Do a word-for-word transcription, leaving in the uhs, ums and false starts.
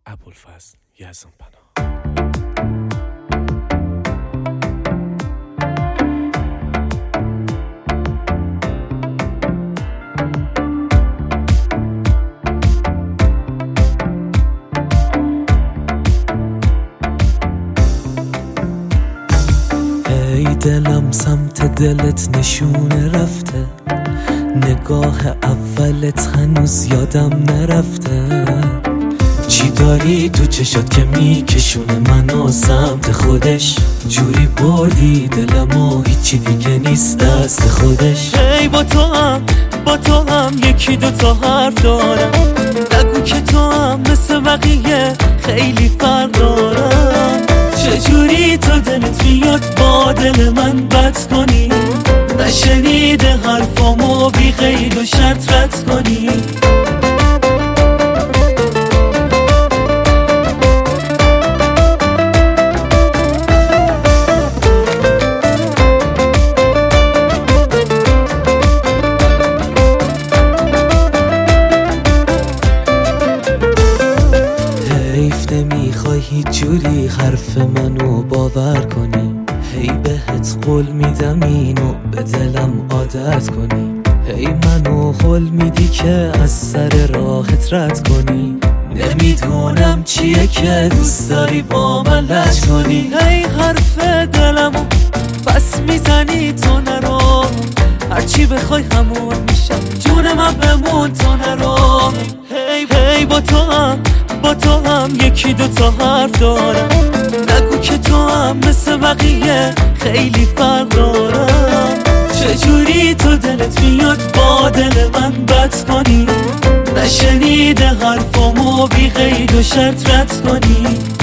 ابوالفضل یزدانپناه. ای دلم سمت دلت نشونه رفته، نگاه اولت هنوز یادم نرفته. چی داری تو چشات که میکشونه منو سمت خودش؟ جوری بردی دلمو هیچی دیگه نیست دست خودش. ای با تو هم با تو هم یکی دو تا حرف دارم، نگو که تو هم مثل بقیه خیلی فرق دارم. چجوری تو دلت میاد با دل من بد کنی؟ نشنیده حرفامو بی قید و شرط رد کنی؟ حیف نمیخوای هیچ جوری حرف منو باور کنی، هی بهت قول میدم اینو به دلم عادت کنی، هی منو قول میدی که از سر راحت رد کنی. نمیدونم چیه که دوست داری با من لج کنی. هی حرف دلمو بس میزنی تو نرو، هرچی بخوای همون میشم، جون من بمون تو نرو. هی هی با تو هم با تو هم یکی دو تا حرف دارم، نگو که تو هم مثل بقیه خیلی فرق دارم. چجوری تو دلت میاد با دل من بد کنی؟ نشنیده حرفامو بی قید و شرط رد کنی؟